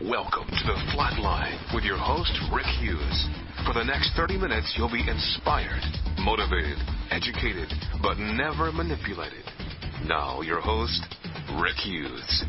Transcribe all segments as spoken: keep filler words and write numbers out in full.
Welcome to the Flatline with your host, Rick Hughes. For the next thirty minutes, you'll be inspired, motivated, educated, but never manipulated. Now, your host, Rick Hughes.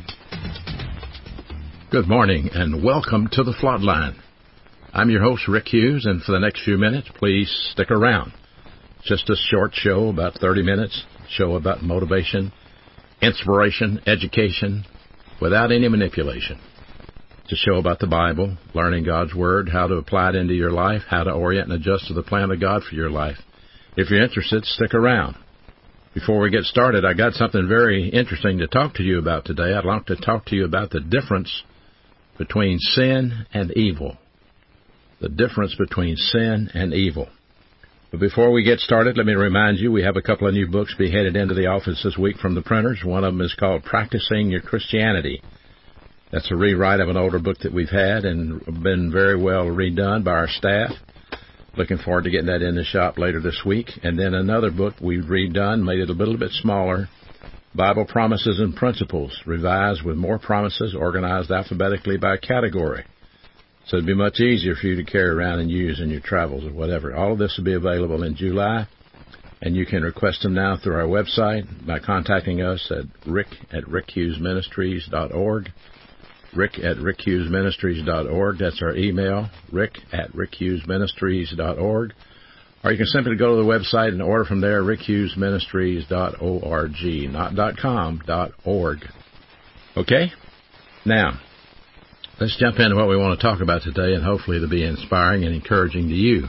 Good morning, and welcome to the Flatline. I'm your host, Rick Hughes, and for the next few minutes, please stick around. Just a short show, about thirty minutes, show about motivation, inspiration, education, without any manipulation. It's a show about the Bible, learning God's Word, how to apply it into your life, how to orient and adjust to the plan of God for your life. If you're interested, stick around. Before we get started, I got something very interesting to talk to you about today. I'd like to talk to you about the difference between sin and evil. The difference between sin and evil. But before we get started, let me remind you we have a couple of new books be headed into the office this week from the printers. One of them is called Practicing Your Christianity. That's a rewrite of an older book that we've had and been very well redone by our staff. Looking forward to getting that in the shop later this week. And then another book we've redone, made it a little bit smaller, Bible Promises and Principles, revised with more promises, organized alphabetically by category. So it'd be much easier for you to carry around and use in your travels or whatever. All of this will be available in July, and you can request them now through our website by contacting us at rick at rick hughes ministries dot org. rick at rick hughes ministries dot org. That's our email, rick at rick hughes ministries dot org. Or you can simply go to the website and order from there, rick hughes ministries dot org, not .com, .org. Okay? Now, let's jump into what we want to talk about today, and hopefully it'll be inspiring and encouraging to you.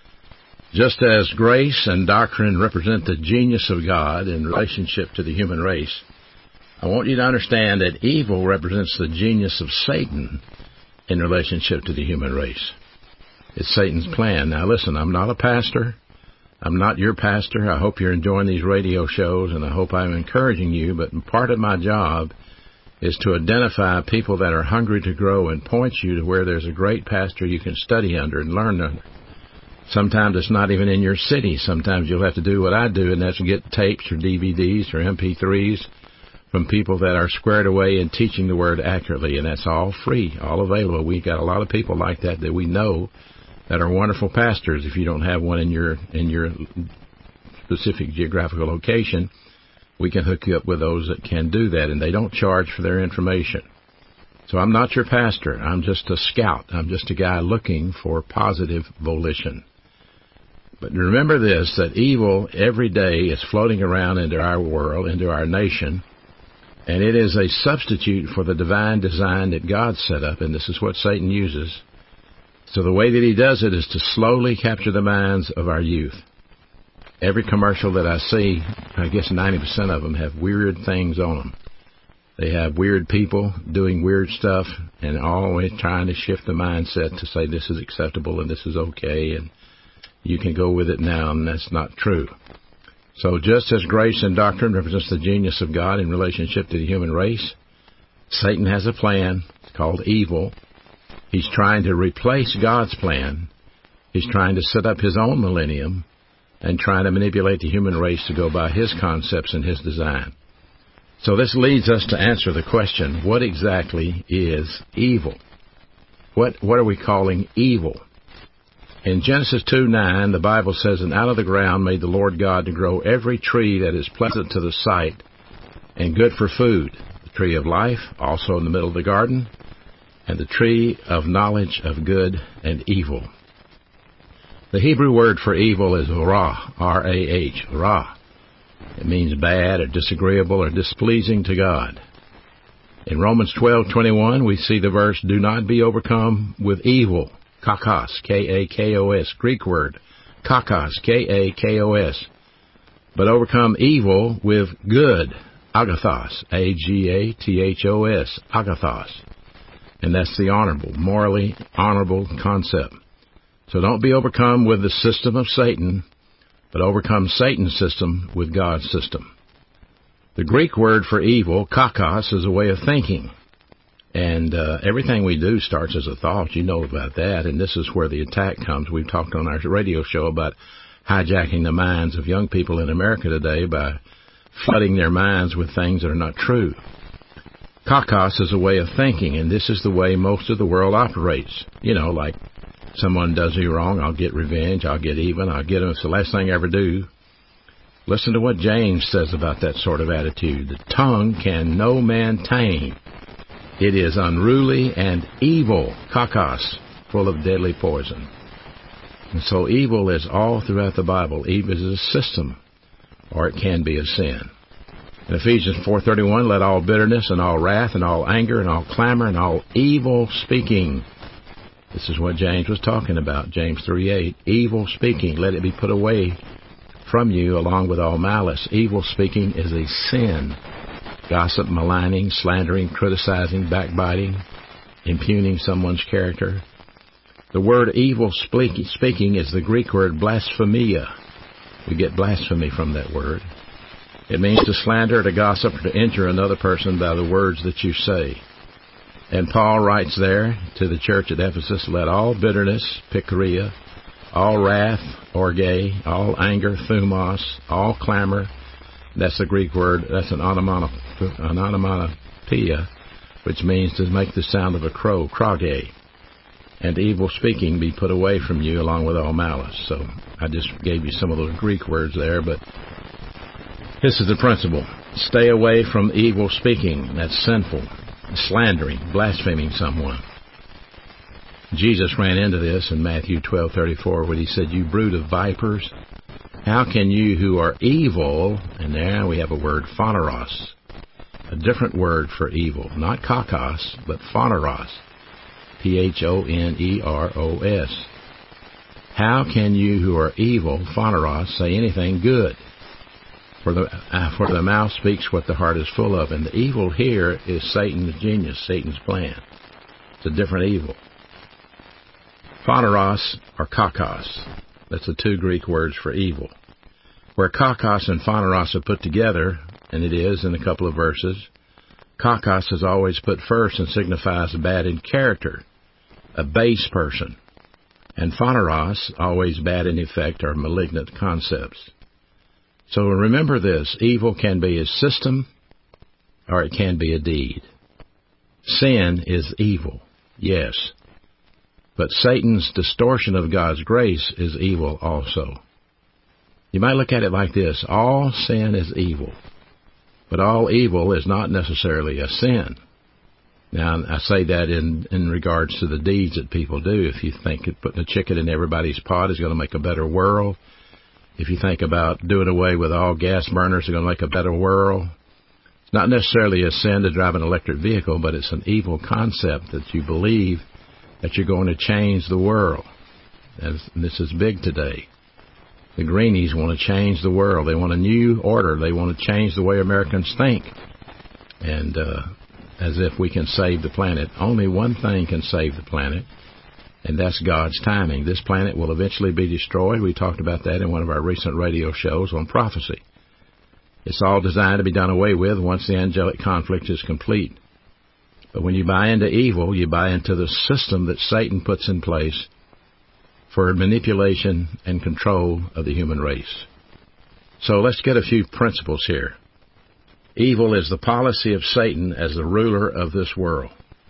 Just as grace and doctrine represent the genius of God in relationship to the human race, I want you to understand that evil represents the genius of Satan in relationship to the human race. It's Satan's plan. Now listen, I'm not a pastor. I'm not your pastor. I hope you're enjoying these radio shows, and I hope I'm encouraging you, but part of my job is to identify people that are hungry to grow and point you to where there's a great pastor you can study under and learn under. Sometimes it's not even in your city. Sometimes you'll have to do what I do, and that's get tapes or D V Ds or M P threes from people that are squared away in teaching the Word accurately, and that's all free, all available. We've got a lot of people like that that we know that are wonderful pastors. If you don't have one in your in your specific geographical location, we can hook you up with those that can do that, and they don't charge for their information. So I'm not your pastor. I'm just a scout. I'm just a guy looking for positive volition. But remember this, that evil every day is floating around into our world, into our nation, and it is a substitute for the divine design that God set up, and this is what Satan uses. So the way that he does it is to slowly capture the minds of our youth. Every commercial that I see, I guess ninety percent of them have weird things on them. They have weird people doing weird stuff and always trying to shift the mindset to say this is acceptable and this is okay and you can go with it now, and that's not true. So just as grace and doctrine represents the genius of God in relationship to the human race, Satan has a plan. It's called evil. He's trying to replace God's plan. He's trying to set up his own millennium and trying to manipulate the human race to go by his concepts and his design. So this leads us to answer the question, what exactly is evil? What what are we calling evil? In Genesis two nine, the Bible says, "And out of the ground made the Lord God to grow every tree that is pleasant to the sight and good for food, the tree of life, also in the middle of the garden, and the tree of knowledge of good and evil." The Hebrew word for evil is ra, R A H, ra. It means bad or disagreeable or displeasing to God. In Romans twelve twenty-one, we see the verse, "Do not be overcome with evil," kakos, K A K O S, Greek word, kakos, K A K O S, "but overcome evil with good," agathos, A G A T H O S, agathos. And that's the honorable, morally honorable concept. So don't be overcome with the system of Satan, but overcome Satan's system with God's system. The Greek word for evil, kakos, is a way of thinking. And uh, everything we do starts as a thought. You know about that. And this is where the attack comes. We've talked on our radio show about hijacking the minds of young people in America today by flooding their minds with things that are not true. Kakos is a way of thinking, and this is the way most of the world operates. You know, like someone does me wrong, I'll get revenge, I'll get even, I'll get them. It's the last thing I ever do. Listen to what James says about that sort of attitude. The tongue can no man tame. It is unruly and evil, kakos, full of deadly poison. And so evil is all throughout the Bible. Evil is a system, or it can be a sin. In Ephesians four thirty-one, let all bitterness and all wrath and all anger and all clamor and all evil speaking. This is what James was talking about, James three eight. Evil speaking, let it be put away from you along with all malice. Evil speaking is a sin. Gossip, maligning, slandering, criticizing, backbiting, impugning someone's character. The word evil speaking is the Greek word blasphemia. We get blasphemy from that word. It means to slander, to gossip, or to injure another person by the words that you say. And Paul writes there to the church at Ephesus, let all bitterness, pikria, all wrath, orge, all anger, thumos, all clamor, that's the Greek word, that's an onomatopoeia, which means to make the sound of a crow, krage, and evil speaking be put away from you along with all malice. So I just gave you some of those Greek words there, but this is the principle. Stay away from evil speaking. That's sinful. Slandering, blaspheming someone. Jesus ran into this in Matthew twelve thirty-four when he said, you brood of vipers, how can you who are evil, and there we have a word, phaneros, a different word for evil, not kakos, but phaneros, P H O N E R O S. How can you who are evil, phaneros, say anything good? For the, uh, for the mouth speaks what the heart is full of. And the evil here is Satan's genius, Satan's plan. It's a different evil. Phaneros or kakos. That's the two Greek words for evil. Where kakos and phaneros are put together, and it is in a couple of verses, kakos is always put first and signifies bad in character, a base person. And phaneros, always bad in effect, are malignant concepts. So remember this, evil can be a system or it can be a deed. Sin is evil, yes, but Satan's distortion of God's grace is evil also. You might look at it like this, all sin is evil, but all evil is not necessarily a sin. Now, I say that in, in regards to the deeds that people do. If you think that putting a chicken in everybody's pot is going to make a better world, if you think about doing away with all gas burners, they're going to make a better world. It's not necessarily a sin to drive an electric vehicle, but it's an evil concept that you believe that you're going to change the world. And this is big today. The Greenies want to change the world. They want a new order. They want to change the way Americans think. And uh, as if we can save the planet. Only one thing can save the planet, and that's God's timing. This planet will eventually be destroyed. We talked about that in one of our recent radio shows on prophecy. It's all designed to be done away with once the angelic conflict is complete. But when you buy into evil, you buy into the system that Satan puts in place for manipulation and control of the human race. So let's get a few principles here. Evil is the policy of Satan as the ruler of this world.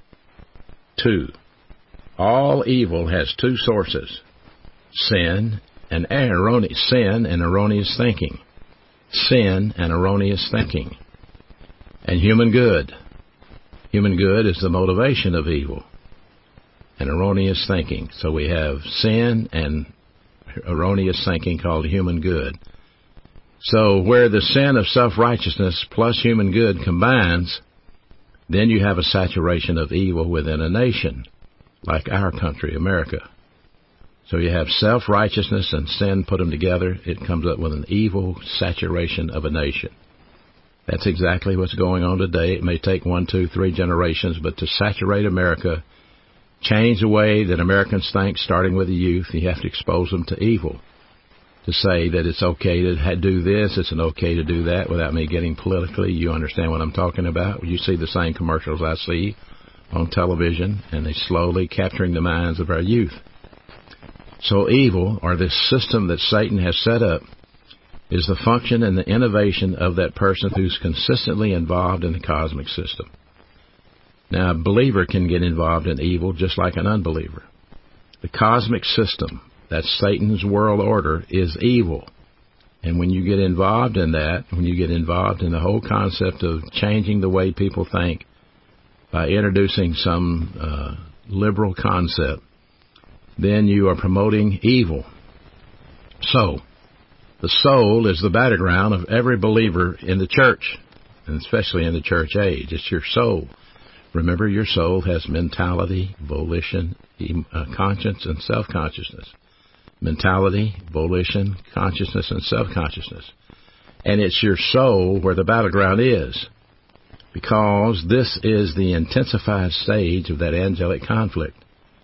Two, all evil has two sources, sin and erroneous, sin and erroneous thinking. Sin and erroneous thinking. And human good. Human good is the motivation of evil. And erroneous thinking. So we have sin and erroneous thinking called human good. So where the sin of self-righteousness plus human good combines, then you have a saturation of evil within a nation, like our country, America. So you have self-righteousness and sin, put them together, it comes up with an evil saturation of a nation. That's exactly what's going on today. It may take one, two, three generations, but to saturate America, change the way that Americans think, starting with the youth, you have to expose them to evil. To say that it's okay to do this, it's okay to do that, without me getting politically. You understand what I'm talking about? You see the same commercials I see on television, and they're slowly capturing the minds of our youth. So evil, or this system that Satan has set up, is the function and the innovation of that person who's consistently involved in the cosmic system. Now, a believer can get involved in evil just like an unbeliever. The cosmic system, that's Satan's world order, is evil. And when you get involved in that, when you get involved in the whole concept of changing the way people think by introducing some uh, liberal concept, then you are promoting evil. So, the soul is the battleground of every believer in the church, and especially in the church age. It's your soul. Remember, your soul has mentality, volition, uh, conscience, and self-consciousness. Mentality, volition, consciousness, and self-consciousness. And it's your soul where the battleground is, because this is the intensified stage of that angelic conflict.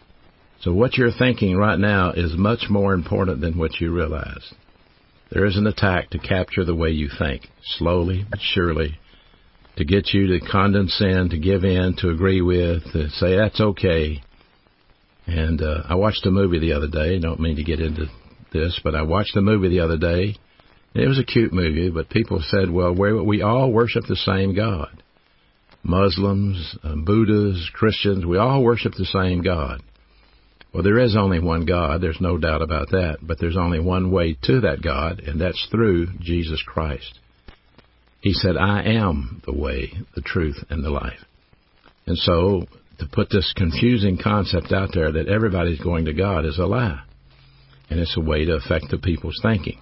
So what you're thinking right now is much more important than what you realize. There is an attack to capture the way you think, slowly but surely, to get you to condescend, to give in, to agree with, to say, that's okay. And uh, I watched a movie the other day. I don't mean to get into this, but I watched a movie the other day. It was a cute movie, but people said, well, we all worship the same God. Muslims, uh, Buddhists, Christians, we all worship the same God. Well, there is only one God. There's no doubt about that. But there's only one way to that God, and that's through Jesus Christ. He said, I am the way, the truth, and the life. And so to put this confusing concept out there that everybody's going to God is a lie. And it's a way to affect the people's thinking.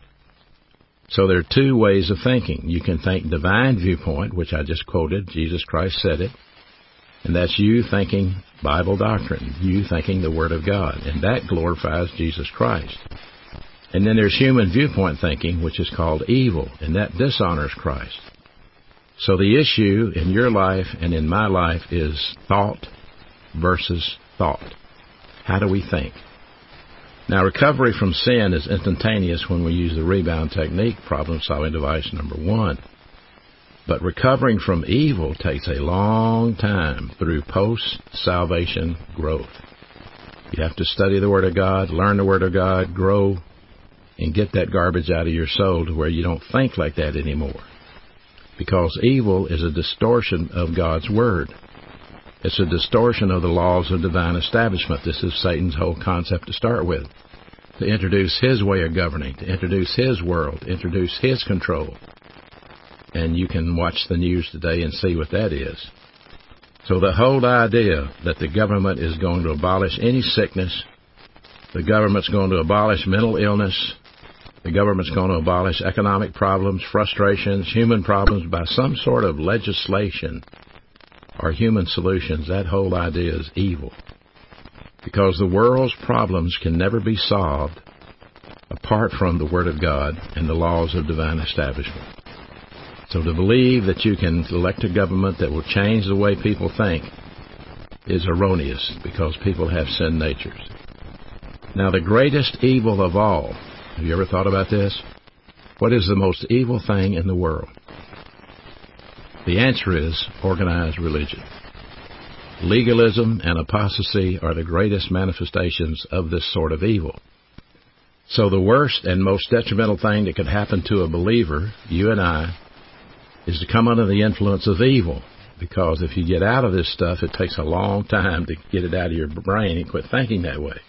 So there are two ways of thinking. You can think divine viewpoint, which I just quoted. Jesus Christ said it. And that's you thinking Bible doctrine, you thinking the Word of God. And that glorifies Jesus Christ. And then there's human viewpoint thinking, which is called evil, and that dishonors Christ. So the issue in your life and in my life is thought versus thought. How do we think? Now, recovery from sin is instantaneous when we use the rebound technique, problem-solving device number one. But recovering from evil takes a long time through post-salvation growth. You have to study the Word of God, learn the Word of God, grow, and get that garbage out of your soul to where you don't think like that anymore. Because evil is a distortion of God's Word. It's a distortion of the laws of divine establishment. This is Satan's whole concept to start with. To introduce his way of governing, to introduce his world, to introduce his control. And you can watch the news today and see what that is. So the whole idea that the government is going to abolish any sickness, the government's going to abolish mental illness, the government's going to abolish economic problems, frustrations, human problems by some sort of legislation or human solutions, that whole idea is evil. Because the world's problems can never be solved apart from the Word of God and the laws of divine establishment. So to believe that you can elect a government that will change the way people think is erroneous, because people have sin natures. Now, the greatest evil of all, have you ever thought about this? What is the most evil thing in the world? The answer is organized religion. Legalism and apostasy are the greatest manifestations of this sort of evil. So the worst and most detrimental thing that could happen to a believer, you and I, is to come under the influence of evil. Because if you get out of this stuff, it takes a long time to get it out of your brain and quit thinking that way.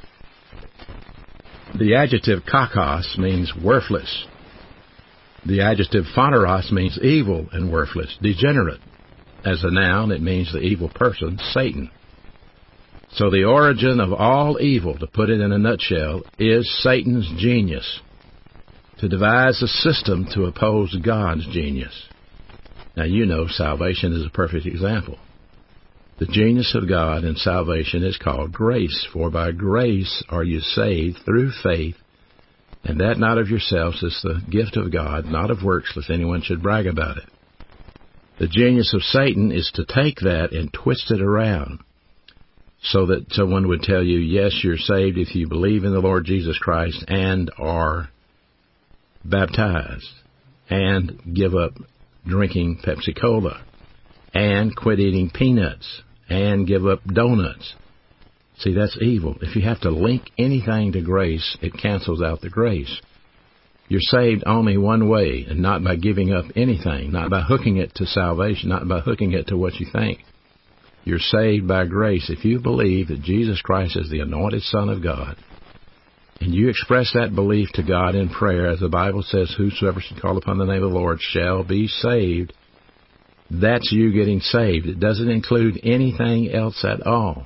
The adjective kakos means worthless. The adjective phaneros means evil and worthless, degenerate. As a noun, it means the evil person, Satan. So the origin of all evil, to put it in a nutshell, is Satan's genius, to devise a system to oppose God's genius. Now, you know salvation is a perfect example. The genius of God in salvation is called grace, for by grace are you saved through faith, and that not of yourselves is the gift of God, not of works, lest anyone should brag about it. The genius of Satan is to take that and twist it around so that someone would tell you, yes, you're saved if you believe in the Lord Jesus Christ and are baptized and give up drinking Pepsi-Cola and quit eating peanuts and give up donuts. See, that's evil. If you have to link anything to grace, it cancels out the grace. You're saved only one way, and not by giving up anything, not by hooking it to salvation, not by hooking it to what you think. You're saved by grace. If you believe that Jesus Christ is the anointed Son of God, and you express that belief to God in prayer, as the Bible says, whosoever should call upon the name of the Lord shall be saved, that's you getting saved. It doesn't include anything else at all.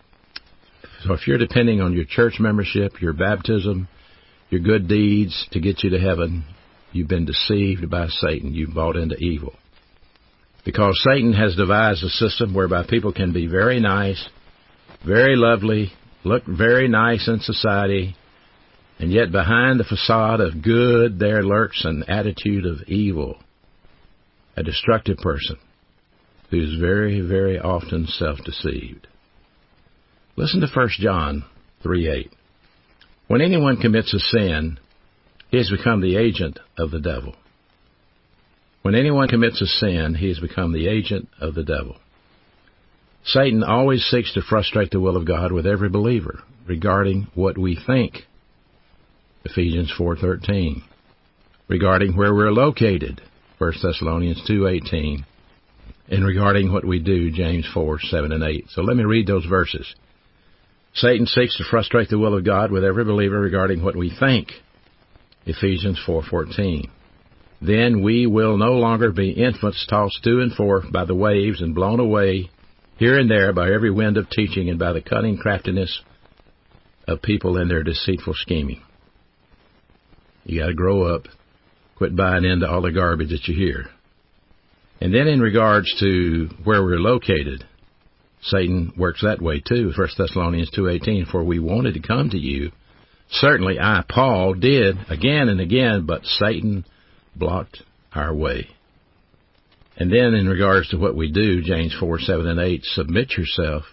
So if you're depending on your church membership, your baptism, your good deeds to get you to heaven, you've been deceived by Satan. You've bought into evil. Because Satan has devised a system whereby people can be very nice, very lovely, look very nice in society, and yet behind the facade of good there lurks an attitude of evil, a destructive person who's very, very often self-deceived. Listen to First John three eight. When anyone commits a sin, he has become the agent of the devil. When anyone commits a sin, he has become the agent of the devil. Satan always seeks to frustrate the will of God with every believer regarding what we think. Ephesians four thirteen. Regarding where we're located. First Thessalonians two eighteen. And regarding what we do. James four seven and eight. So let me read those verses. Satan seeks to frustrate the will of God with every believer regarding what we think. Ephesians four fourteen. Then we will no longer be infants tossed to and forth by the waves and blown away here and there by every wind of teaching and by the cunning craftiness of people in their deceitful scheming. You got to grow up, quit buying into all the garbage that you hear. And then in regards to where we're located, Satan works that way too. First Thessalonians two eighteen, for we wanted to come to you. Certainly I, Paul, did again and again, but Satan blocked our way. And then in regards to what we do, James four seven and eight, submit yourself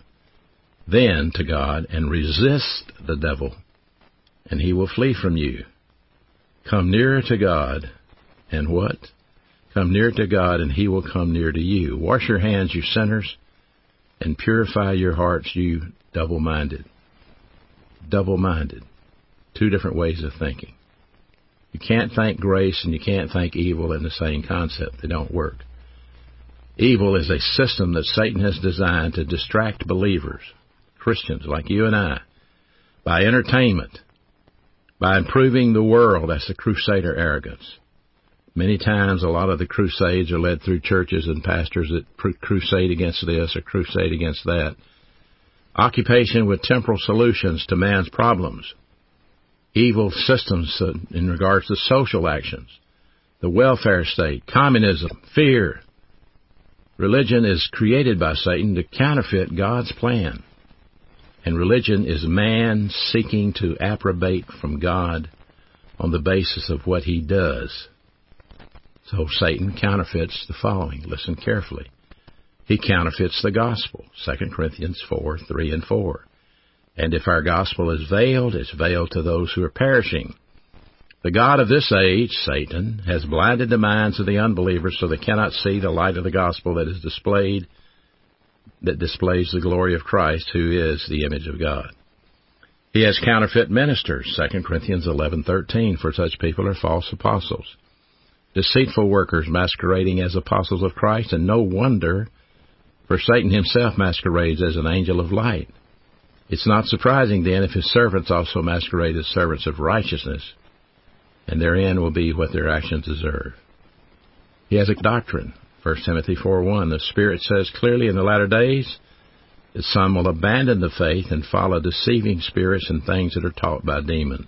then to God and resist the devil, and he will flee from you. Come nearer to God, and what? Come near to God, and he will come near to you. Wash your hands, you sinners, and purify your hearts, you double-minded. Double-minded. Two different ways of thinking. You can't think grace and you can't think evil in the same concept. They don't work. Evil is a system that Satan has designed to distract believers, Christians like you and I, by entertainment, by improving the world. That's the crusader arrogance. Many times a lot of the crusades are led through churches and pastors that crusade against this or crusade against that. Occupation with temporal solutions to man's problems. Evil systems in regards to social actions, the welfare state, communism, fear. Religion is created by Satan to counterfeit God's plan. And religion is man seeking to approbate from God on the basis of what he does. So Satan counterfeits the following. Listen carefully. He counterfeits the gospel. Second Corinthians four, three and four. And if our gospel is veiled, it's veiled to those who are perishing. The God of this age, Satan, has blinded the minds of the unbelievers so they cannot see the light of the gospel that is displayed, that displays the glory of Christ, who is the image of God. He has counterfeit ministers, Second Corinthians eleven thirteen, for such people are false apostles, deceitful workers masquerading as apostles of Christ, and no wonder, for Satan himself masquerades as an angel of light. It's not surprising, then, if his servants also masquerade as servants of righteousness, and their end will be what their actions deserve. He has a doctrine. First Timothy four one, the Spirit says clearly in the latter days that some will abandon the faith and follow deceiving spirits and things that are taught by demons.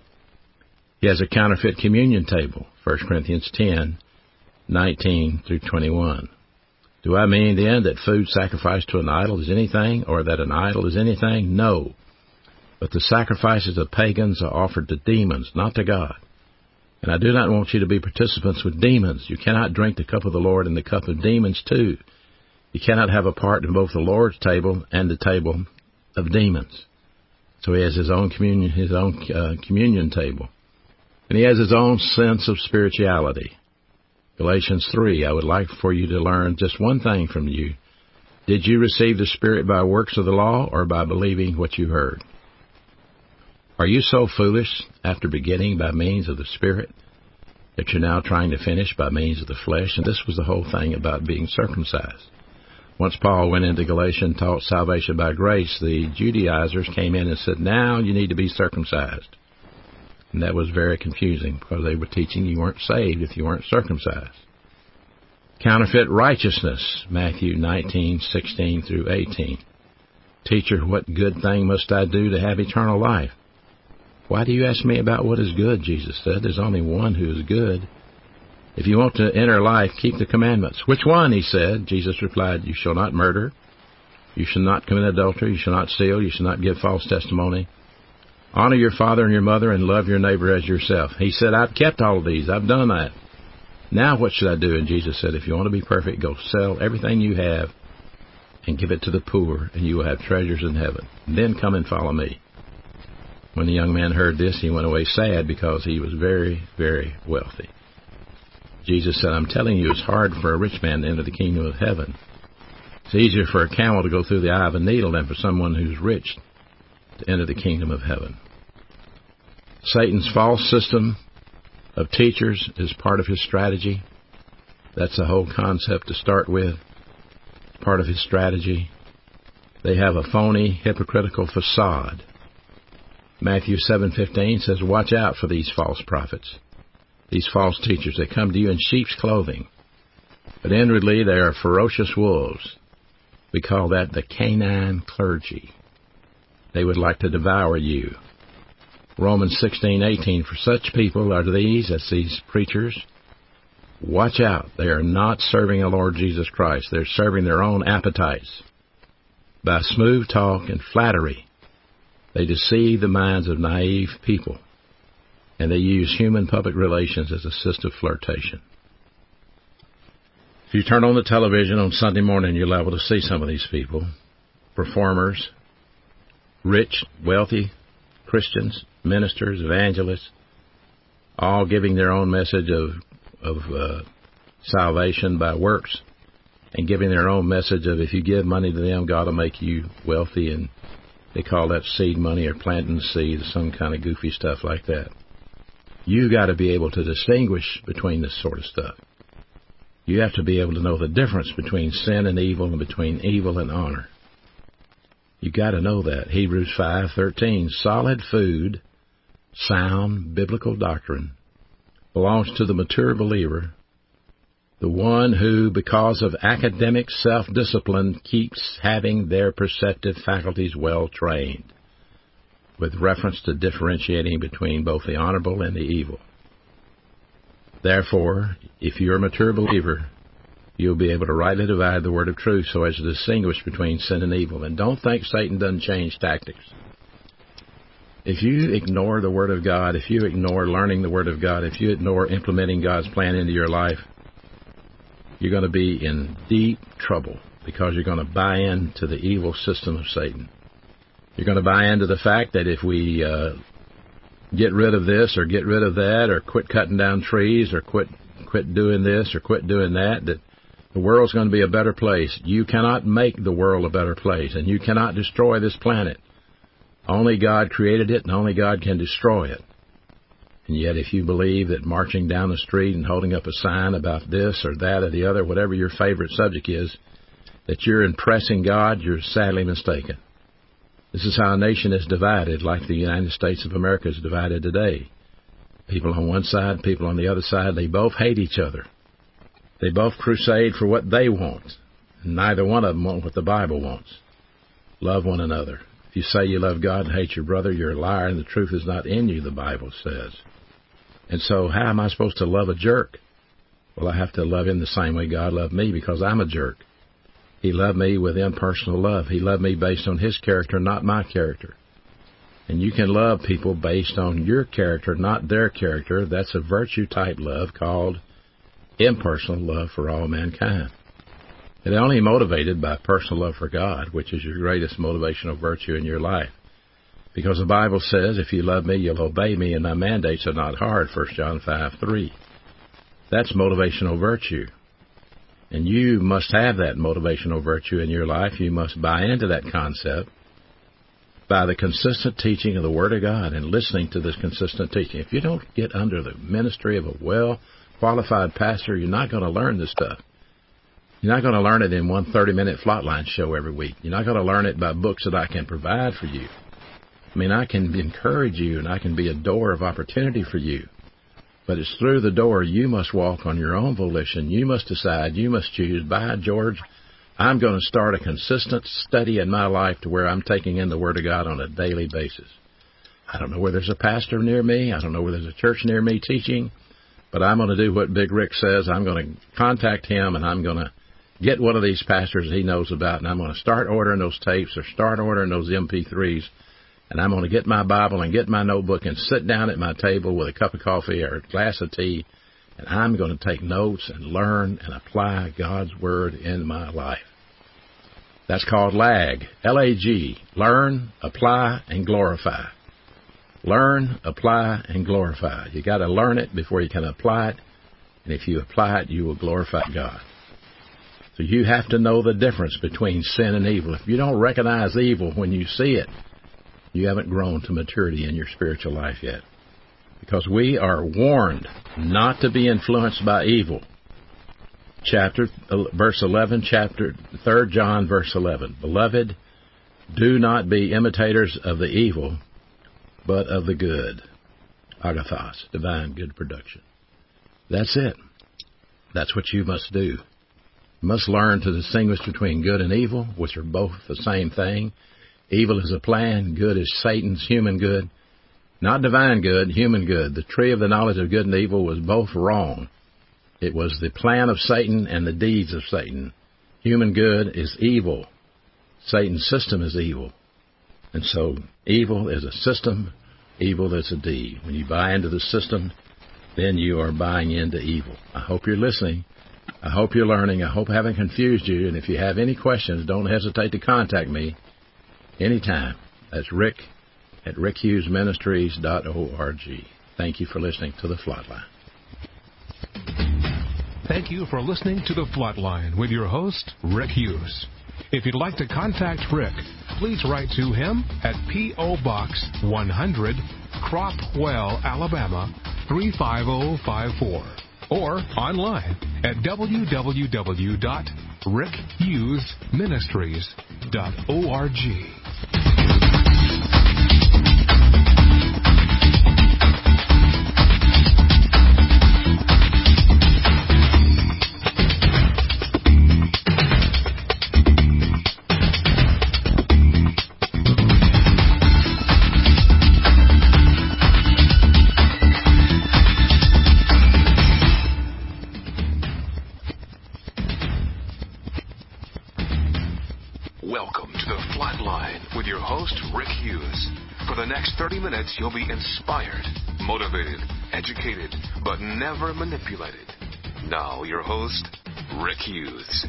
He has a counterfeit communion table. First Corinthians ten nineteen through twenty-one. Do I mean then that food sacrificed to an idol is anything, or that an idol is anything? No. But the sacrifices of pagans are offered to demons, not to God. And I do not want you to be participants with demons. You cannot drink the cup of the Lord and the cup of demons too. You cannot have a part in both the Lord's table and the table of demons. So he has his own communion, his own uh, communion table. And he has his own sense of spirituality. Galatians three, I would like for you to learn just one thing from you. Did you receive the Spirit by works of the law or by believing what you heard? Are you so foolish after beginning by means of the Spirit that you're now trying to finish by means of the flesh? And this was the whole thing about being circumcised. Once Paul went into Galatia and taught salvation by grace, the Judaizers came in and said, now you need to be circumcised. And that was very confusing because they were teaching you weren't saved if you weren't circumcised. Counterfeit righteousness, Matthew nineteen, sixteen through eighteen. Teacher, what good thing must I do to have eternal life? Why do you ask me about what is good, Jesus said. There's only one who is good. If you want to enter life, keep the commandments. Which one, he said. Jesus replied, you shall not murder. You shall not commit adultery. You shall not steal. You shall not give false testimony. Honor your father and your mother and love your neighbor as yourself. He said, I've kept all of these. I've done that. Now what should I do? And Jesus said, if you want to be perfect, go sell everything you have and give it to the poor, and you will have treasures in heaven. Then come and follow me. When the young man heard this, he went away sad because he was very, very wealthy. Jesus said, I'm telling you, it's hard for a rich man to enter the kingdom of heaven. It's easier for a camel to go through the eye of a needle than for someone who's rich to enter the kingdom of heaven. Satan's false system of teachers is part of his strategy. That's the whole concept to start with. It's part of his strategy. They have a phony, hypocritical facade. Matthew seven fifteen says, watch out for these false prophets, these false teachers. They come to you in sheep's clothing, but inwardly they are ferocious wolves. We call that the canine clergy. They would like to devour you. Romans sixteen eighteen, for such people are these, that's these preachers. Watch out. They are not serving the Lord Jesus Christ. They're serving their own appetites. By smooth talk and flattery, they deceive the minds of naive people, and they use human public relations as assistive flirtation. If you turn on the television on Sunday morning, you're liable to see some of these people, performers, rich, wealthy Christians, ministers, evangelists, all giving their own message of of uh, salvation by works, and giving their own message of if you give money to them, God will make you wealthy, and they call that seed money or planting seed, some kind of goofy stuff like that. You got to be able to distinguish between this sort of stuff. You have to be able to know the difference between sin and evil and between evil and honor. You got to know that. Hebrews five thirteen, solid food, sound biblical doctrine, belongs to the mature believer, the one who, because of academic self-discipline, keeps having their perceptive faculties well trained, with reference to differentiating between both the honorable and the evil. Therefore, if you're a mature believer, you'll be able to rightly divide the word of truth so as to distinguish between sin and evil. And don't think Satan doesn't change tactics. If you ignore the Word of God, if you ignore learning the Word of God, if you ignore implementing God's plan into your life, you're going to be in deep trouble because you're going to buy into the evil system of Satan. You're going to buy into the fact that if we uh, get rid of this or get rid of that or quit cutting down trees or quit quit doing this or quit doing that, that the world's going to be a better place. You cannot make the world a better place, and you cannot destroy this planet. Only God created it, and only God can destroy it. And yet if you believe that marching down the street and holding up a sign about this or that or the other, whatever your favorite subject is, that you're impressing God, you're sadly mistaken. This is how a nation is divided, like the United States of America is divided today. People on one side, people on the other side, they both hate each other. They both crusade for what they want, and neither one of them want what the Bible wants. Love one another. If you say you love God and hate your brother, you're a liar, and the truth is not in you, the Bible says. And so how am I supposed to love a jerk? Well, I have to love him the same way God loved me, because I'm a jerk. He loved me with impersonal love. He loved me based on his character, not my character. And you can love people based on your character, not their character. That's a virtue-type love called impersonal love for all mankind. It's only motivated by personal love for God, which is your greatest motivational virtue in your life. Because the Bible says, if you love me, you'll obey me, and my mandates are not hard, First John five three. That's motivational virtue. And you must have that motivational virtue in your life. You must buy into that concept by the consistent teaching of the Word of God and listening to this consistent teaching. If you don't get under the ministry of a well-qualified pastor, you're not going to learn this stuff. You're not going to learn it in one thirty-minute Flatline show every week. You're not going to learn it by books that I can provide for you. I mean, I can encourage you, and I can be a door of opportunity for you. But it's through the door you must walk on your own volition. You must decide. You must choose. By George, I'm going to start a consistent study in my life to where I'm taking in the Word of God on a daily basis. I don't know where there's a pastor near me. I don't know where there's a church near me teaching. But I'm going to do what Big Rick says. I'm going to contact him, and I'm going to get one of these pastors he knows about, and I'm going to start ordering those tapes or start ordering those M P threes. And I'm going to get my Bible and get my notebook and sit down at my table with a cup of coffee or a glass of tea, and I'm going to take notes and learn and apply God's Word in my life. That's called LAG, L A G, learn, apply, and glorify. Learn, apply, and glorify. You got to learn it before you can apply it, and if you apply it, you will glorify God. So you have to know the difference between sin and evil. If you don't recognize evil when you see it, you haven't grown to maturity in your spiritual life yet. Because we are warned not to be influenced by evil. Chapter, verse eleven, chapter, Third John, verse eleven. Beloved, do not be imitators of the evil, but of the good. Agathos, divine good production. That's it. That's what you must do. You must learn to distinguish between good and evil, which are both the same thing. Evil is a plan. Good is Satan's human good. Not divine good, human good. The tree of the knowledge of good and evil was both wrong. It was the plan of Satan and the deeds of Satan. Human good is evil. Satan's system is evil. And so evil is a system. Evil is a deed. When you buy into the system, then you are buying into evil. I hope you're listening. I hope you're learning. I hope I haven't confused you. And if you have any questions, don't hesitate to contact me anytime. That's Rick at rick hughes ministries dot org. Thank you for listening to The Flatline. Thank you for listening to The Flatline with your host, Rick Hughes. If you'd like to contact Rick, please write to him at P O. Box one hundred, Cropwell, Alabama three five zero five four, or online at w w w dot rick hughes ministries dot org. Welcome to The Flatline with your host, Rick Hughes. For the next thirty minutes, you'll be inspired, motivated, educated, but never manipulated. Now, your host, Rick Hughes.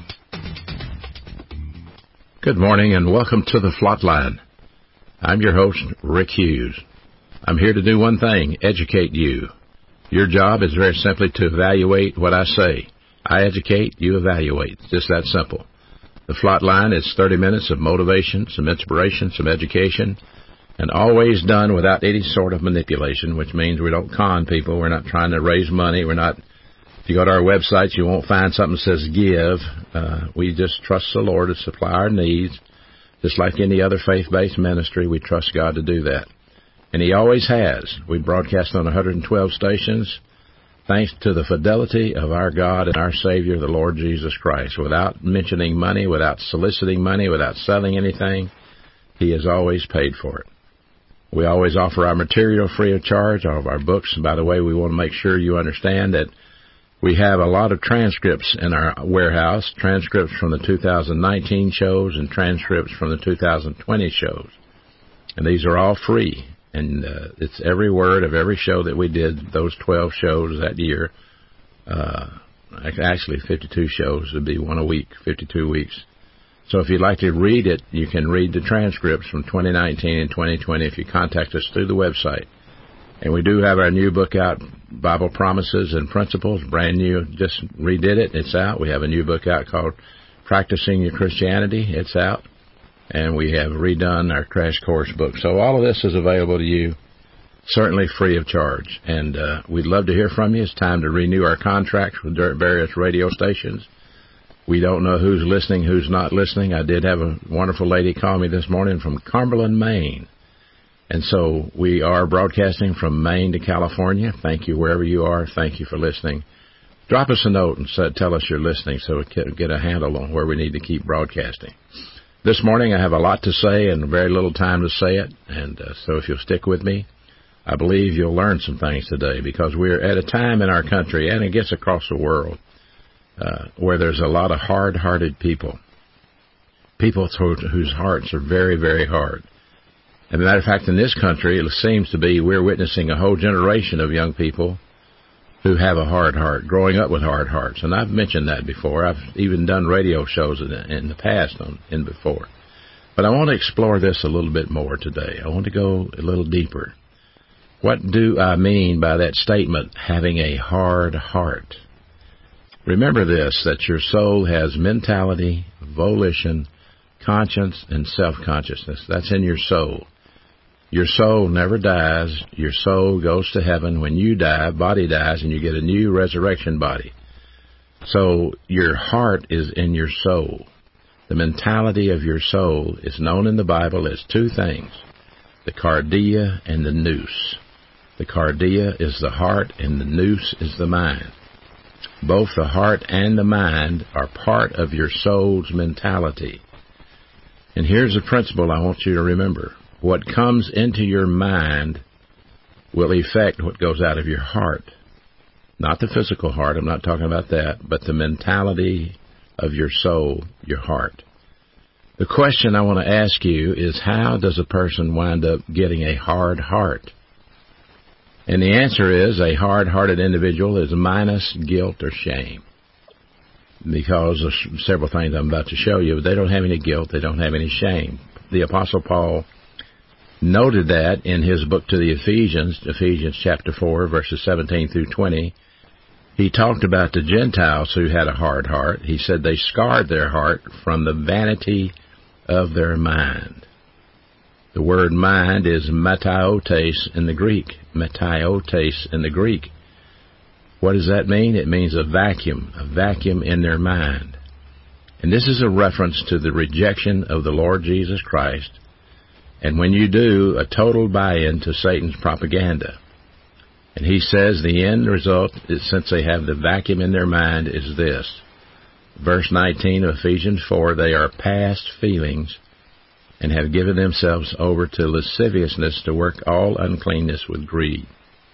Good morning and welcome to The Flatline. I'm your host, Rick Hughes. I'm here to do one thing, educate you. Your job is very simply to evaluate what I say. I educate, you evaluate. It's just that simple. The Flatline is thirty minutes of motivation, some inspiration, some education, and always done without any sort of manipulation, which means we don't con people. We're not trying to raise money. We're not, if you go to our website, you won't find something that says give. Uh, we just trust the Lord to supply our needs. Just like any other faith-based ministry, we trust God to do that. And He always has. We broadcast on one hundred twelve stations, thanks to the fidelity of our God and our Savior, the Lord Jesus Christ. Without mentioning money, without soliciting money, without selling anything, He has always paid for it. We always offer our material free of charge, all of our books. By the way, we want to make sure you understand that we have a lot of transcripts in our warehouse, transcripts from the two thousand nineteen shows and transcripts from the two thousand twenty shows. And these are all free. And uh, it's every word of every show that we did, those twelve shows that year. Uh, actually, fifty-two shows would be one a week, fifty-two weeks. So if you'd like to read it, you can read the transcripts from twenty nineteen and twenty twenty if you contact us through the website. And we do have our new book out, Bible Promises and Principles, brand new. Just redid it. It's out. We have a new book out called Practicing Your Christianity. It's out. And we have redone our crash course book. So all of this is available to you, certainly free of charge. And uh, we'd love to hear from you. It's time to renew our contracts with various radio stations. We don't know who's listening, who's not listening. I did have a wonderful lady call me this morning from Cumberland, Maine. And so we are broadcasting from Maine to California. Thank you wherever you are. Thank you for listening. Drop us a note and say, tell us you're listening so we can get a handle on where we need to keep broadcasting. This morning I have a lot to say and very little time to say it. And uh, so if you'll stick with me, I believe you'll learn some things today, because we're at a time in our country, and I guess across the world, uh, where there's a lot of hard-hearted people, people whose hearts are very, very hard. As a matter of fact, in this country, it seems to be we're witnessing a whole generation of young people who have a hard heart, growing up with hard hearts. And I've mentioned that before. I've even done radio shows in, in the past on, and before. But I want to explore this a little bit more today. I want to go a little deeper. What do I mean by that statement, having a hard heart? Remember this, that your soul has mentality, volition, conscience, and self-consciousness. That's in your soul. Your soul never dies. Your soul goes to heaven. When you die, body dies, and you get a new resurrection body. So your heart is in your soul. The mentality of your soul is known in the Bible as two things, the cardia and the nous. The cardia is the heart, and the nous is the mind. Both the heart and the mind are part of your soul's mentality. And here's a principle I want you to remember. What comes into your mind will affect what goes out of your heart. Not the physical heart, I'm not talking about that, but the mentality of your soul, your heart. The question I want to ask you is, how does a person wind up getting a hard heart? And the answer is, a hard-hearted individual is minus guilt or shame. Because of several things I'm about to show you, they don't have any guilt, they don't have any shame. The Apostle Paul noted that in his book to the Ephesians, Ephesians chapter four, verses seventeen through twenty. He talked about the Gentiles who had a hard heart. He said they scarred their heart from the vanity of their mind. The word mind is metaiotes in the Greek. Metaiotes in the Greek. What does that mean? It means a vacuum, a vacuum in their mind. And this is a reference to the rejection of the Lord Jesus Christ. And when you do, a total buy-in to Satan's propaganda. And he says the end result is, since they have the vacuum in their mind, is this. Verse nineteen of Ephesians four, they are past feelings, and have given themselves over to lasciviousness, to work all uncleanness with greed.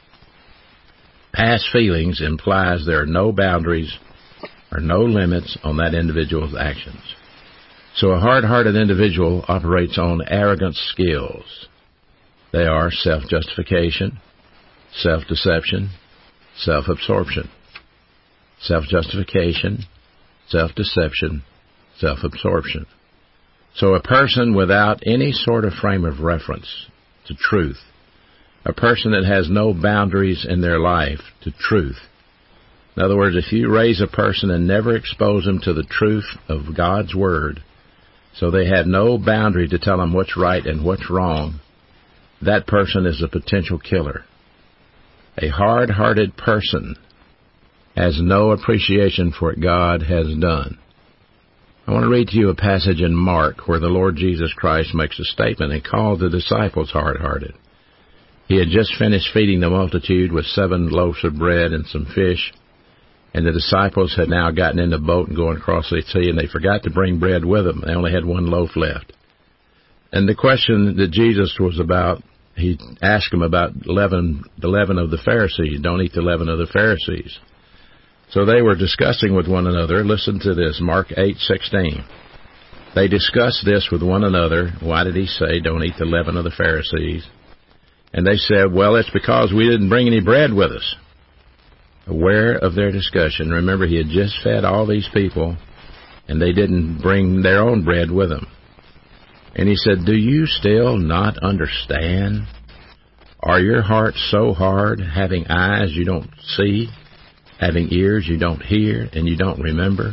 Past feelings implies there are no boundaries or no limits on that individual's actions. So a hard-hearted individual operates on arrogant skills. They are self-justification, self-deception, self-absorption. Self-justification, self-deception, self-absorption. So a person without any sort of frame of reference to truth, a person that has no boundaries in their life to truth. In other words, if you raise a person and never expose them to the truth of God's Word, so they have no boundary to tell them what's right and what's wrong, that person is a potential killer. A hard-hearted person has no appreciation for what God has done. I want to read to you a passage in Mark where the Lord Jesus Christ makes a statement and called the disciples hard-hearted. He had just finished feeding the multitude with seven loaves of bread and some fish, and the disciples had now gotten in the boat and going across the sea, and they forgot to bring bread with them. They only had one loaf left. And the question that Jesus was about, he asked them about leaven, the leaven of the Pharisees. Don't eat the leaven of the Pharisees. So they were discussing with one another. Listen to this, Mark eight sixteen. They discussed this with one another. Why did he say, don't eat the leaven of the Pharisees? And they said, well, it's because we didn't bring any bread with us. Aware of their discussion, remember he had just fed all these people, and they didn't bring their own bread with them. And he said, do you still not understand? Are your hearts so hard, having eyes you don't see, having ears you don't hear, and you don't remember?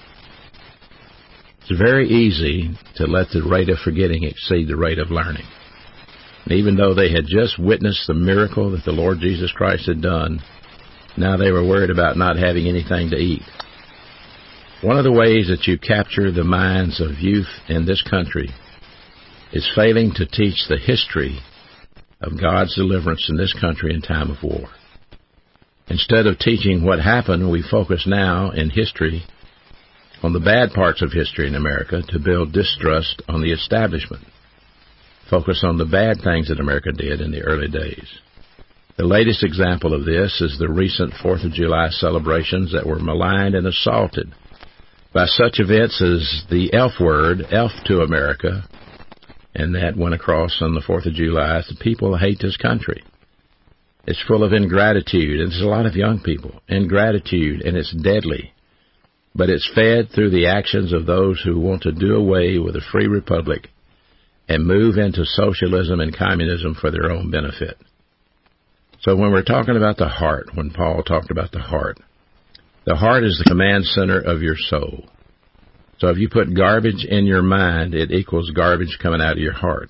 It's very easy to let the rate of forgetting exceed the rate of learning. And even though they had just witnessed the miracle that the Lord Jesus Christ had done, now they were worried about not having anything to eat. One of the ways that you capture the minds of youth in this country is failing to teach the history of God's deliverance in this country in time of war. Instead of teaching what happened, we focus now in history on the bad parts of history in America to build distrust on the establishment. Focus on the bad things that America did in the early days. The latest example of this is the recent fourth of July celebrations that were maligned and assaulted by such events as the F word, F to America, and that went across on the fourth of July. The people hate this country. It's full of ingratitude, and there's a lot of young people. Ingratitude, and it's deadly. But it's fed through the actions of those who want to do away with a free republic and move into socialism and communism for their own benefit. So when we're talking about the heart, when Paul talked about the heart, the heart is the command center of your soul. So if you put garbage in your mind, it equals garbage coming out of your heart.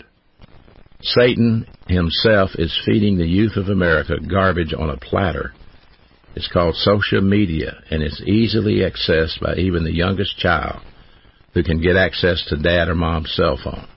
Satan himself is feeding the youth of America garbage on a platter. It's called social media, and it's easily accessed by even the youngest child who can get access to dad or mom's cell phone.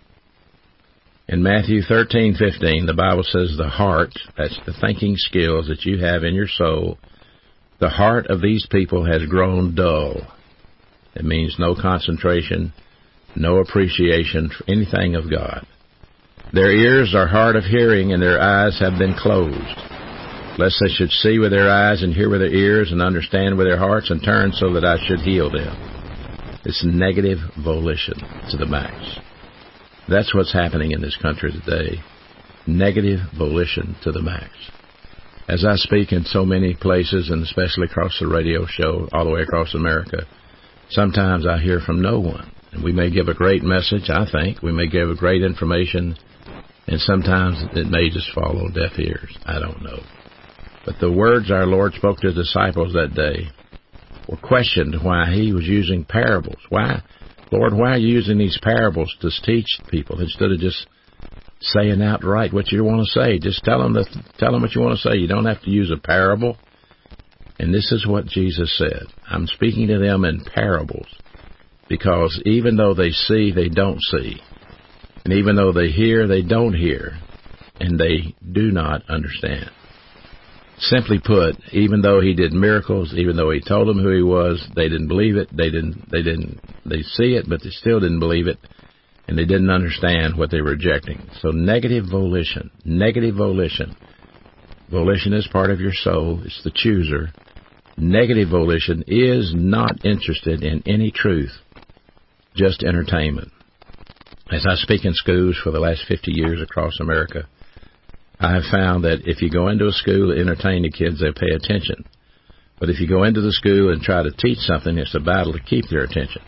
In Matthew thirteen fifteen, the Bible says the heart, that's the thinking skills that you have in your soul, the heart of these people has grown dull. It means no concentration, no appreciation for anything of God. Their ears are hard of hearing, and their eyes have been closed, lest they should see with their eyes and hear with their ears and understand with their hearts and turn so that I should heal them. It's negative volition to the max. That's what's happening in this country today. Negative volition to the max. As I speak in so many places, and especially across the radio show all the way across America, sometimes I hear from no one. And we may give a great message, I think. We may give a great information, and sometimes it may just fall on deaf ears. I don't know. But the words our Lord spoke to the disciples that day were questioned why he was using parables. Why, Lord, why are you using these parables to teach people instead of just saying outright what you want to say? Just tell them, the, tell them what you want to say. You don't have to use a parable. And this is what Jesus said. I'm speaking to them in parables because even though they see, they don't see. And even though they hear, they don't hear. And they do not understand. Simply put, even though he did miracles, even though he told them who he was, they didn't believe it. They didn't, they didn't, they see it, but they still didn't believe it. And they didn't understand what they were rejecting. So negative volition, negative volition. Volition is part of your soul. It's the chooser. Negative volition is not interested in any truth, just entertainment. As I speak in schools for the last fifty years across America, I have found that if you go into a school to entertain the kids, they pay attention. But if you go into the school and try to teach something, it's a battle to keep their attention.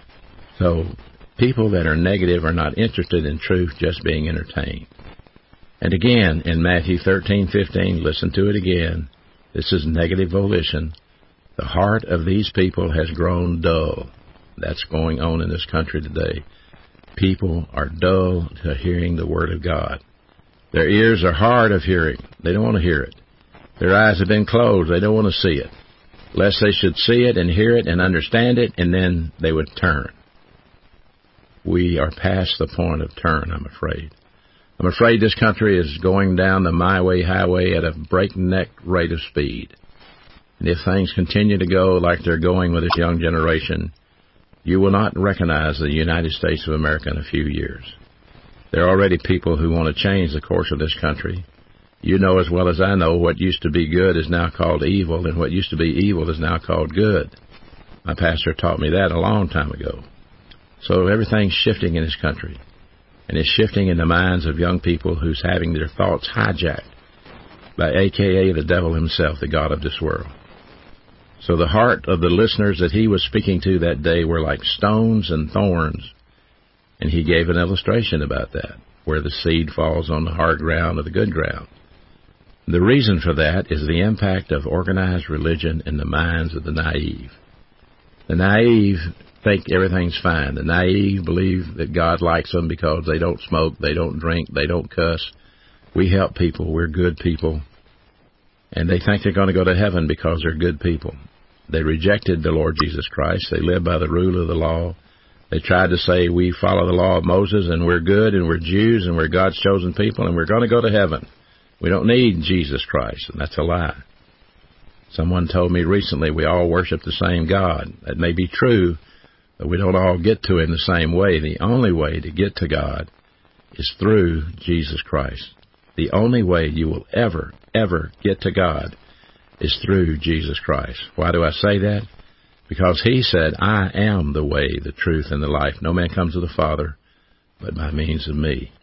So people that are negative are not interested in truth, just being entertained. And again, in Matthew thirteen fifteen, listen to it again. This is negative volition. The heart of these people has grown dull. That's going on in this country today. People are dull to hearing the Word of God. Their ears are hard of hearing. They don't want to hear it. Their eyes have been closed. They don't want to see it. Lest they should see it and hear it and understand it, and then they would turn. We are past the point of turn, I'm afraid. I'm afraid this country is going down the my way highway at a breakneck rate of speed. And if things continue to go like they're going with this young generation, you will not recognize the United States of America in a few years. There are already people who want to change the course of this country. You know as well as I know what used to be good is now called evil, and what used to be evil is now called good. My pastor taught me that a long time ago. So everything's shifting in this country, and it's shifting in the minds of young people who's having their thoughts hijacked by A K A the devil himself, the God of this world. So the heart of the listeners that he was speaking to that day were like stones and thorns. And he gave an illustration about that, where the seed falls on the hard ground or the good ground. The reason for that is the impact of organized religion in the minds of the naive. The naive think everything's fine. The naive believe that God likes them because they don't smoke, they don't drink, they don't cuss. We help people, we're good people. And they think they're going to go to heaven because they're good people. They rejected the Lord Jesus Christ. They lived by the rule of the law. They tried to say, we follow the law of Moses, and we're good, and we're Jews, and we're God's chosen people, and we're going to go to heaven. We don't need Jesus Christ, and that's a lie. Someone told me recently we all worship the same God. That may be true, but we don't all get to Him the same way. The only way to get to God is through Jesus Christ. The only way you will ever, ever get to God is through Jesus Christ. Why do I say that? Because He said, I am the way, the truth, and the life. No man comes to the Father but by means of me.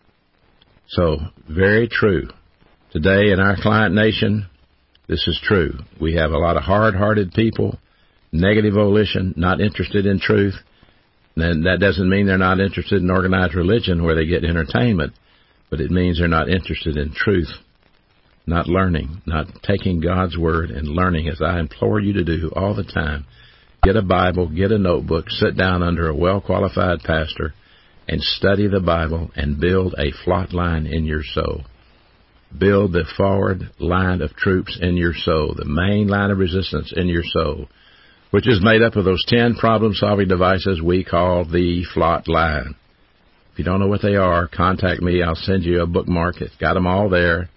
So, very true. Today in our client nation, this is true. We have a lot of hard-hearted people, negative volition, not interested in truth. And that doesn't mean they're not interested in organized religion where they get entertainment, but it means they're not interested in truth, not learning, not taking God's Word and learning, as I implore you to do all the time. Get a Bible, get a notebook, sit down under a well-qualified pastor, and study the Bible and build a flot line in your soul. Build the forward line of troops in your soul, the main line of resistance in your soul, which is made up of those ten problem-solving devices we call the flot line. If you don't know what they are, contact me. I'll send you a bookmark. It's got them all there.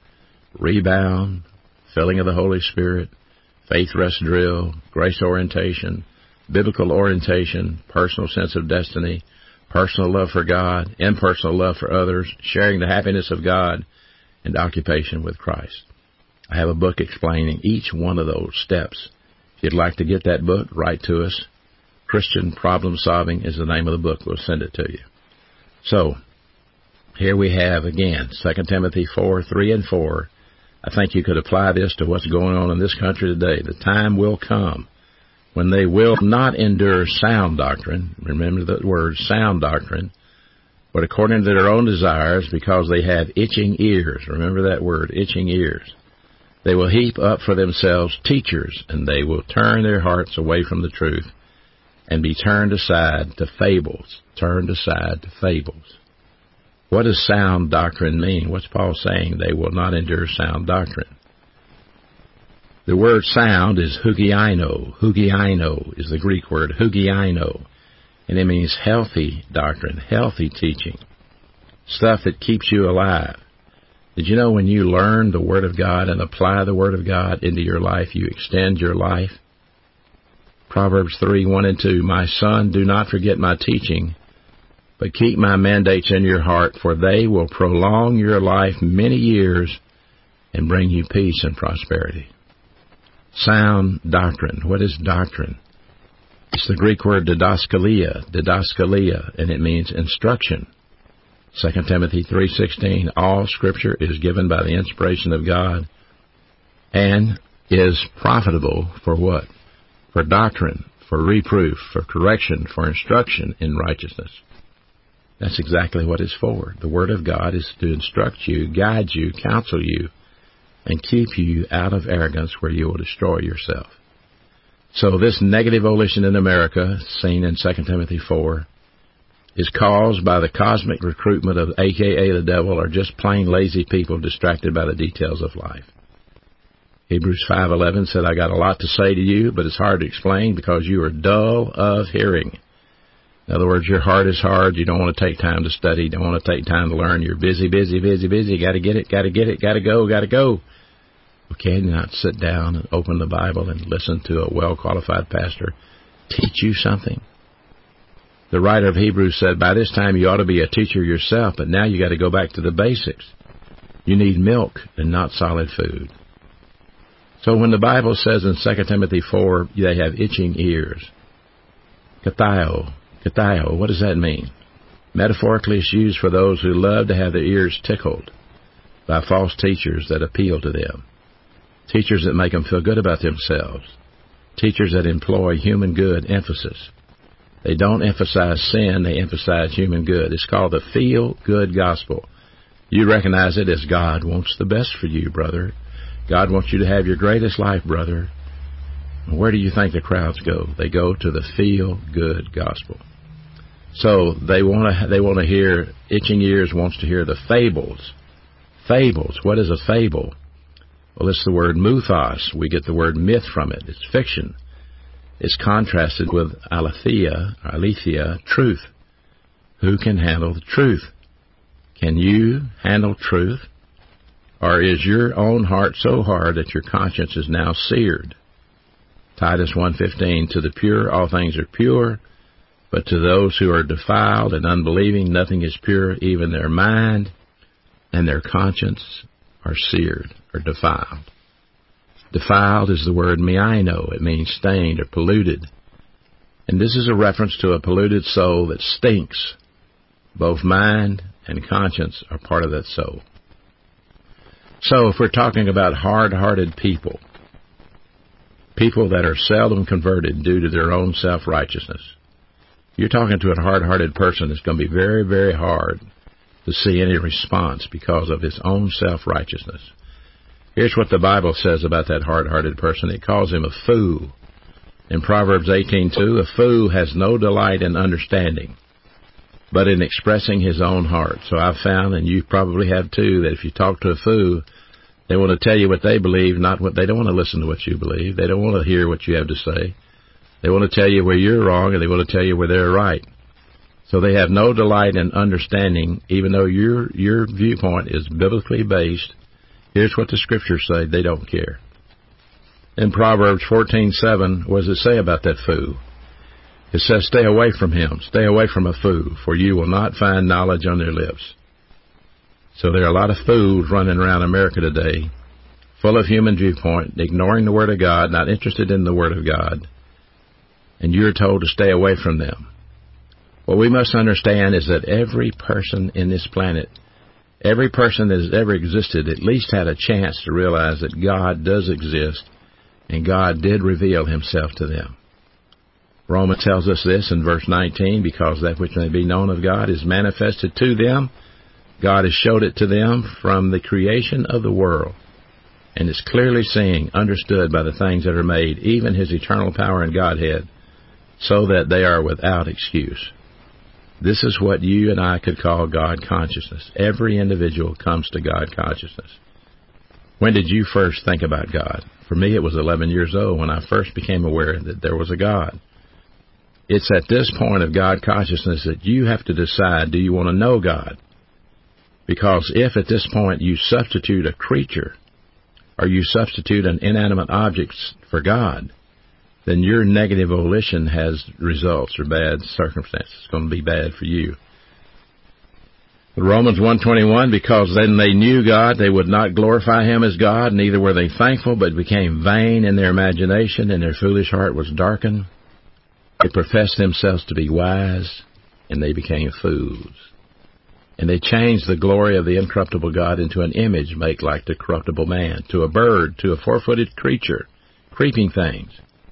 Rebound, filling of the Holy Spirit, faith rest drill, grace orientation, biblical orientation, personal sense of destiny, personal love for God, impersonal love for others, sharing the happiness of God, and occupation with Christ. I have a book explaining each one of those steps. If you'd like to get that book, write to us. Christian Problem Solving is the name of the book. We'll send it to you. So, here we have again, Second Timothy four, three and four. I think you could apply this to what's going on in this country today. The time will come when they will not endure sound doctrine. Remember that word, sound doctrine. But according to their own desires, because they have itching ears. Remember that word, itching ears. They will heap up for themselves teachers, and they will turn their hearts away from the truth and be turned aside to fables. Turned aside to fables. What does sound doctrine mean? What's Paul saying? They will not endure sound doctrine. The word sound is hugiaino. Hugiaino is the Greek word, hugiaino. And it means healthy doctrine, healthy teaching, stuff that keeps you alive. Did you know when you learn the Word of God and apply the Word of God into your life, you extend your life? Proverbs three, one and two, my son, do not forget my teaching, but keep my mandates in your heart, for they will prolong your life many years and bring you peace and prosperity. Sound doctrine. What is doctrine? It's the Greek word didaskalia, didaskalia, and it means instruction. Second Timothy three sixteen, all Scripture is given by the inspiration of God and is profitable for what? For doctrine, for reproof, for correction, for instruction in righteousness. That's exactly what it's for. The Word of God is to instruct you, guide you, counsel you, and keep you out of arrogance where you will destroy yourself. So this negative volition in America, seen in Second Timothy four, is caused by the cosmic recruitment of A K A the devil, or just plain lazy people distracted by the details of life. Hebrews five eleven said, I got a lot to say to you, but it's hard to explain because you are dull of hearing. In other words, your heart is hard. You don't want to take time to study. You don't want to take time to learn. You're busy, busy, busy, busy. Got to get it, got to get it, got to go, got to go. Well, can you not sit down and open the Bible and listen to a well-qualified pastor teach you something? The writer of Hebrews said, by this time you ought to be a teacher yourself, but now you got to go back to the basics. You need milk and not solid food. So when the Bible says in Second Timothy four, they have itching ears, kathaio, kathaio, what does that mean? Metaphorically, it's used for those who love to have their ears tickled by false teachers that appeal to them, teachers that make them feel good about themselves, teachers that employ human good emphasis. They don't emphasize sin, they emphasize human good. It's called the feel-good gospel. You recognize it as God wants the best for you, brother. God wants you to have your greatest life, brother. Where do you think the crowds go? They go to the feel-good gospel. So they want to they want to hear, itching ears wants to hear the fables. Fables. What is a fable? Well, it's the word mythos. We get the word myth from it. It's fiction. is contrasted with aletheia, aletheia, truth. Who can handle the truth? Can you handle truth? Or is your own heart so hard that your conscience is now seared? Titus one fifteen, to the pure all things are pure, but to those who are defiled and unbelieving nothing is pure, even their mind and their conscience are seared or defiled. Defiled is the word miaino. It means stained or polluted. And this is a reference to a polluted soul that stinks. Both mind and conscience are part of that soul. So if we're talking about hard-hearted people, people that are seldom converted due to their own self-righteousness, you're talking to a hard-hearted person that's going to be very, very hard to see any response because of his own self-righteousness. Here's what the Bible says about that hard-hearted person. It calls him a fool. In Proverbs eighteen two, a fool has no delight in understanding, but in expressing his own heart. So I've found, and you probably have too, that if you talk to a fool, they want to tell you what they believe, not what they don't want to listen to what you believe. They don't want to hear what you have to say. They want to tell you where you're wrong, and they want to tell you where they're right. So they have no delight in understanding, even though your your viewpoint is biblically based. Here's what the Scriptures say. They don't care. In Proverbs fourteen seven, what does it say about that fool? It says, stay away from him. Stay away from a fool, for you will not find knowledge on their lips. So there are a lot of fools running around America today, full of human viewpoint, ignoring the Word of God, not interested in the Word of God, and you're told to stay away from them. What we must understand is that every person in this planet, every person that has ever existed, at least had a chance to realize that God does exist, and God did reveal himself to them. Romans tells us this in verse nineteen, because that which may be known of God is manifested to them. God has showed it to them from the creation of the world, and is clearly seen, understood by the things that are made, even his eternal power and Godhead, so that they are without excuse. This is what you and I could call God consciousness. Every individual comes to God consciousness. When did you first think about God? For me, it was eleven years old when I first became aware that there was a God. It's at this point of God consciousness that you have to decide, do you want to know God? Because if at this point you substitute a creature, or you substitute an inanimate object for God, then your negative volition has results or bad circumstances. It's going to be bad for you. Romans one twenty-one, because then they knew God, they would not glorify him as God, neither were they thankful, but became vain in their imagination, and their foolish heart was darkened. They professed themselves to be wise, and they became fools. And they changed the glory of the incorruptible God into an image made like the corruptible man, to a bird, to a four-footed creature, creeping things.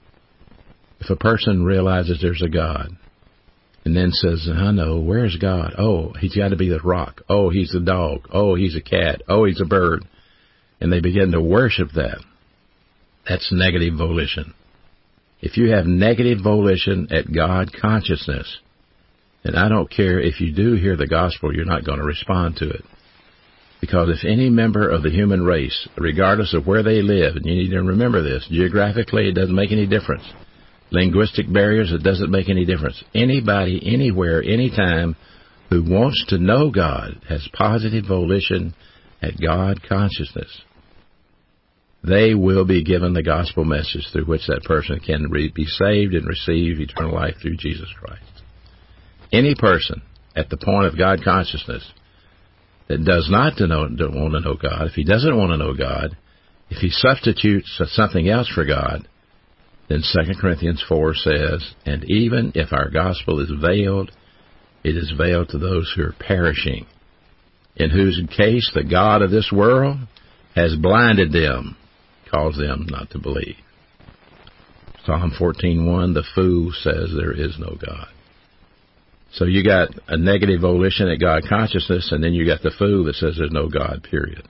If a person realizes there's a God, and then says, I know, where's God? Oh, he's got to be the rock. Oh, he's a dog. Oh, he's a cat. Oh, he's a bird. And they begin to worship that. That's negative volition. If you have negative volition at God consciousness, then I don't care if you do hear the gospel, you're not going to respond to it. Because if any member of the human race, regardless of where they live, and you need to remember this, geographically it doesn't make any difference. Linguistic barriers, it doesn't make any difference. Anybody, anywhere, anytime who wants to know God has positive volition at God consciousness. They will be given the gospel message through which that person can re- be saved and receive eternal life through Jesus Christ. Any person at the point of God consciousness that does not know, don't want to know God, if he doesn't want to know God, if he substitutes something else for God, then Second Corinthians four says, and even if our gospel is veiled, it is veiled to those who are perishing, in whose case the God of this world has blinded them, cause them not to believe. Psalm fourteen one, the fool says there is no God. So you got a negative volition at God consciousness, and then you got the fool that says there's no God, period.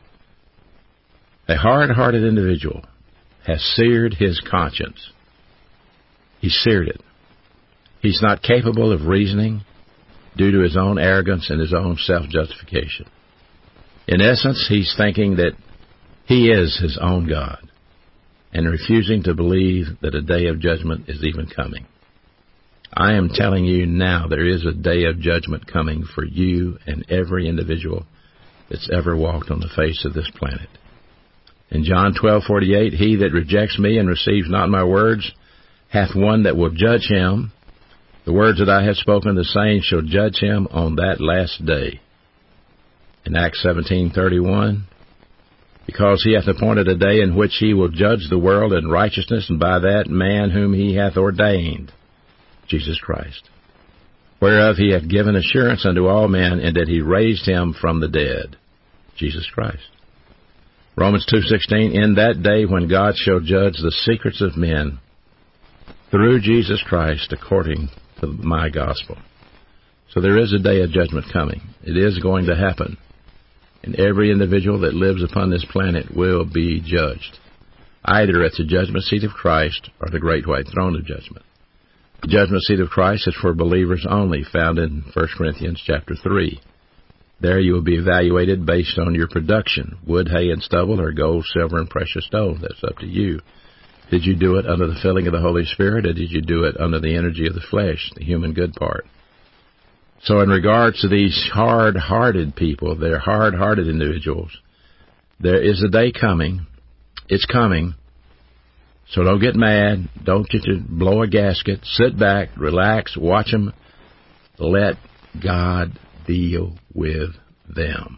A hard-hearted individual has seared his conscience. He seared it. He's not capable of reasoning due to his own arrogance and his own self-justification. In essence, he's thinking that he is his own God. and refusing to believe that a day of judgment is even coming. I am telling you now, there is a day of judgment coming for you and every individual that's ever walked on the face of this planet. In John twelve forty-eight, he that rejects me and receives not my words hath one that will judge him. The words that I have spoken, the same shall judge him on that last day. In Acts seventeen thirty-one, because he hath appointed a day in which he will judge the world in righteousness, and by that man whom he hath ordained, Jesus Christ, whereof he hath given assurance unto all men, and that he raised him from the dead, Jesus Christ. Romans two sixteen, in that day when God shall judge the secrets of men through Jesus Christ according to my gospel. So there is a day of judgment coming. It is going to happen. And every individual that lives upon this planet will be judged, either at the judgment seat of Christ or the great white throne of judgment. The judgment seat of Christ is for believers only, found in First Corinthians chapter three. There you will be evaluated based on your production, wood, hay, and stubble, or gold, silver, and precious stone. That's up to you. Did you do it under the filling of the Holy Spirit, or did you do it under the energy of the flesh, the human good part? So in regards to these hard-hearted people, they're hard-hearted individuals, there is a day coming. It's coming. So don't get mad. Don't get to blow a gasket. Sit back, relax, watch them. Let God deal with them.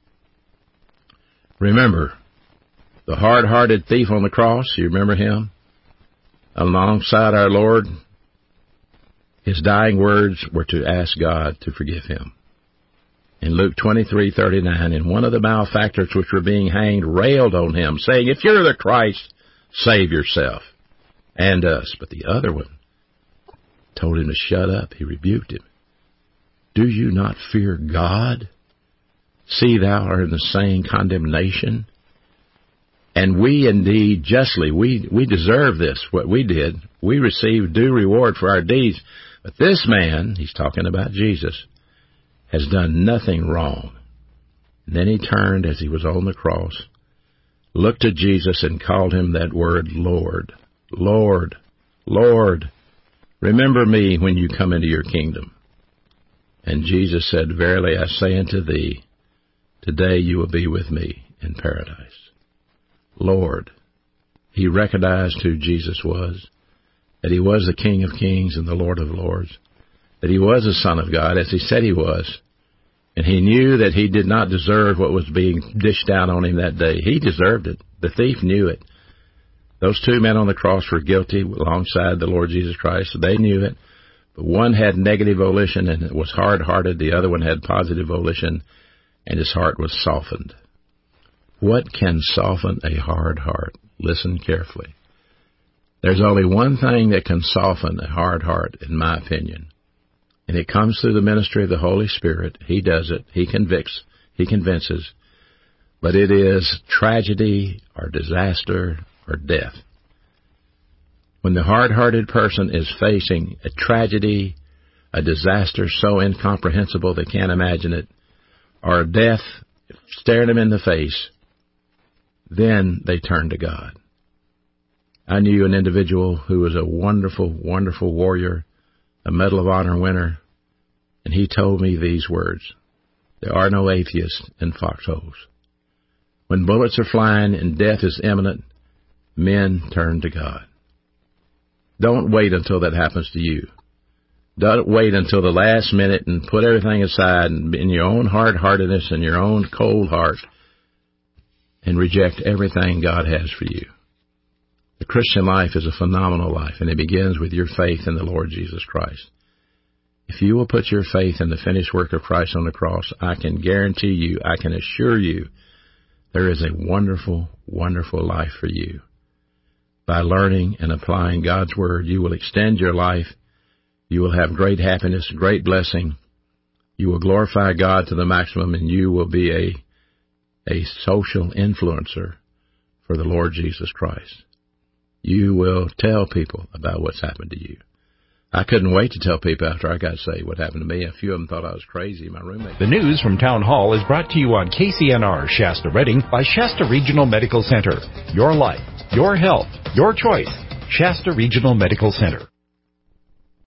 Remember, the hard-hearted thief on the cross, you remember him? Alongside our Lord, his dying words were to ask God to forgive him. In Luke twenty-three thirty-nine, and one of the malefactors which were being hanged railed on him, saying, if you're the Christ, save yourself and us. But the other one told him to shut up. He rebuked him. Do you not fear God? See, thou art in the same condemnation. And we indeed justly, we, we deserve this, what we did. We received due reward for our deeds. But this man, he's talking about Jesus, has done nothing wrong. And then he turned as he was on the cross, looked at Jesus and called him that word, Lord, Lord, Lord, remember me when you come into your kingdom. And Jesus said, verily I say unto thee, today you will be with me in paradise. Lord. He recognized who Jesus was, that he was the King of kings and the Lord of lords, that he was the Son of God, as he said he was. And he knew that he did not deserve what was being dished out on him that day. He deserved it. The thief knew it. Those two men on the cross were guilty alongside the Lord Jesus Christ. They knew it. But one had negative volition and was hard-hearted. The other one had positive volition, and his heart was softened. What can soften a hard heart? Listen carefully. There's only one thing that can soften a hard heart, in my opinion. And it comes through the ministry of the Holy Spirit. He does it. He convicts. He convinces. But it is tragedy or disaster or death. When the hard-hearted person is facing a tragedy, a disaster so incomprehensible they can't imagine it, or death staring them in the face, then they turn to God. I knew an individual who was a wonderful, wonderful warrior, a Medal of Honor winner, and he told me these words: there are no atheists in foxholes. When bullets are flying and death is imminent, men turn to God. Don't wait until that happens to you. Don't wait until the last minute and put everything aside and in your own hard-heartedness and your own cold heart and reject everything God has for you. The Christian life is a phenomenal life, and it begins with your faith in the Lord Jesus Christ. If you will put your faith in the finished work of Christ on the cross, I can guarantee you, I can assure you, there is a wonderful, wonderful life for you. By learning and applying God's Word, you will extend your life. You will have great happiness, great blessing. You will glorify God to the maximum, and you will be a, a social influencer for the Lord Jesus Christ. You will tell people about what's happened to you. I couldn't wait to tell people after I got saved what happened to me. A few of them thought I was crazy. My roommate. The news from Town Hall is brought to you on K C N R Shasta Redding by Shasta Regional Medical Center. Your life, your Your health, your choice. Shasta Regional Medical Center.